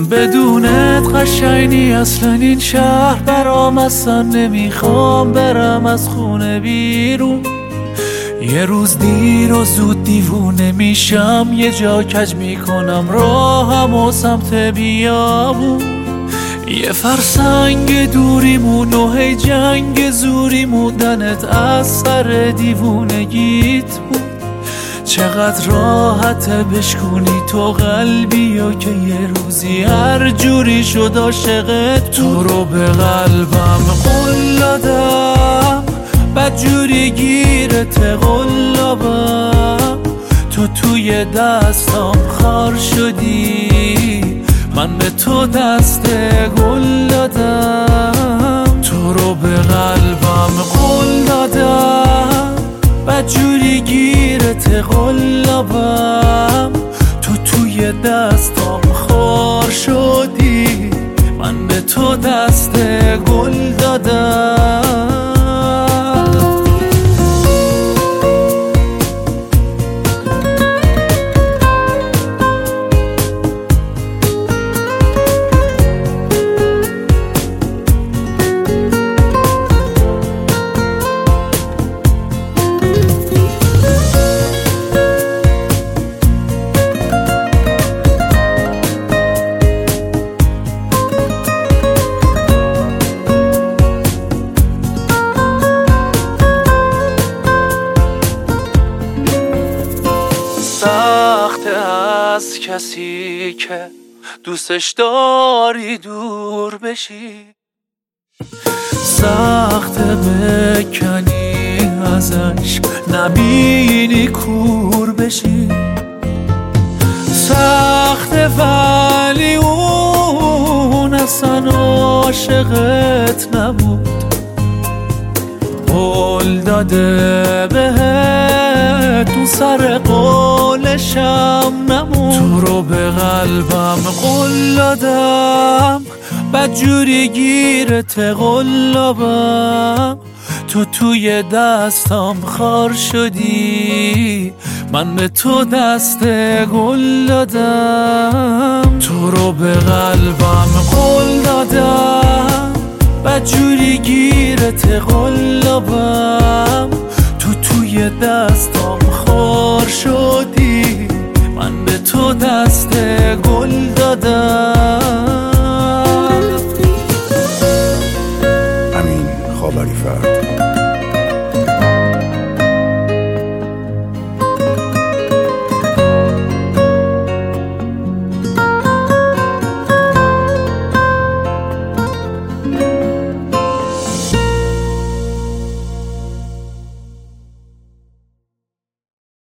بدونت قشنگی اصلا این شهر برام اصلا نمیخوام برم از خونه بیرون. یه روز دیر و زود دیوونه میشم، یه جا کج میکنم راهم و سمت بیابون. یه فرسنگ دوریمون و هی جنگ زوری موندنت از سر دیوونگیت بود. چقدر راحته بشکنی تو قلبی و که یه روزی هر جوری شد عاشقت. تو رو به قلبم قول دادم، بدجوری گیرت قلابم. تو توی دستام خار شدی، من به تو دست گل دادم. تو رو به قلبم قول دادم، بدجوری گیرت قلابم. تو توی دستام خار شدی، من به تو دست گل دادم. سخته از کسی که دوستش داری دور بشی، سخته بکنی ازش نبینی کور بشی. سخته ولی اون اصلا عاشقت نبود، قول داده بهت اون سر قولشم نمون. تو رو به قلبم قول دادم، بدجوری گیرت قلابم. تو توی دستام خار شدی، من به تو دست گل دادم. تو رو به قلبم قول دادم، بدجوری گیرت قلابم. تو توی دستام خار شدی، من به تو دست گل دادم. امین خاوری فرد.